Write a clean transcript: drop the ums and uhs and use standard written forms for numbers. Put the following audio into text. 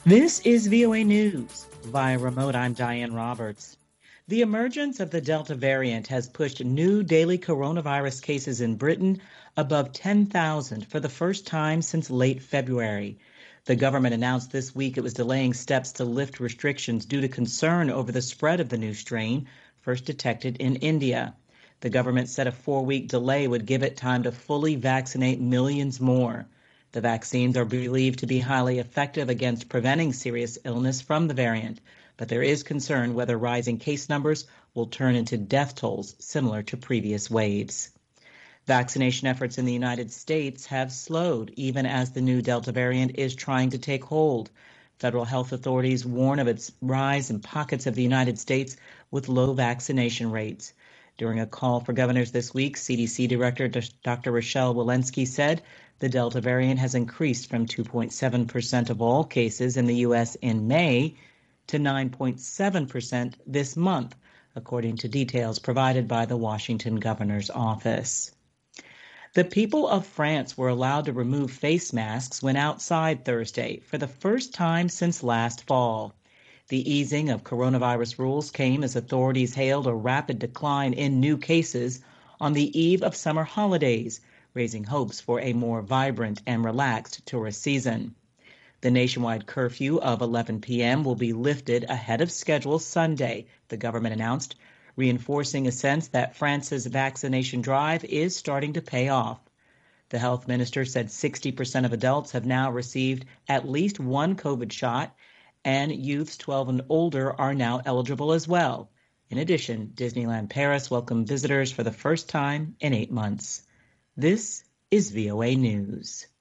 This is VOA News. Via remote, I'm Diane Roberts. The emergence of the Delta variant has pushed new daily coronavirus cases in Britain above 10,000 for the first time since late February. The government announced this week it was delaying steps to lift restrictions due to concern over the spread of the new strain, first detected in India. The government said a 4-week delay would give it time to fully vaccinate millions more. The vaccines are believed to be highly effective against preventing serious illness from the variant, but there is concern whether rising case numbers will turn into death tolls similar to previous waves. Vaccination efforts in the United States have slowed, even as the new Delta variant is trying to take hold. Federal health authorities warn of its rise in pockets of the United States with low vaccination rates. During a call for governors this week, CDC Director Dr. Rochelle Walensky said the Delta variant has increased from 2.7% of all cases in the U.S. in May to 9.7% this month, according to details provided by the Washington governor's office. The people of France were allowed to remove face masks when outside Thursday for the first time since last fall. The easing of coronavirus rules came as authorities hailed a rapid decline in new cases on the eve of summer holidays, raising hopes for a more vibrant and relaxed tourist season. The nationwide curfew of 11 p.m. will be lifted ahead of schedule Sunday, the government announced, reinforcing a sense that France's vaccination drive is starting to pay off. The health minister said 60% of adults have now received at least one COVID shot, and youths 12 and older are now eligible as well. In addition, Disneyland Paris welcomed visitors for the first time in 8 months. This is VOA News.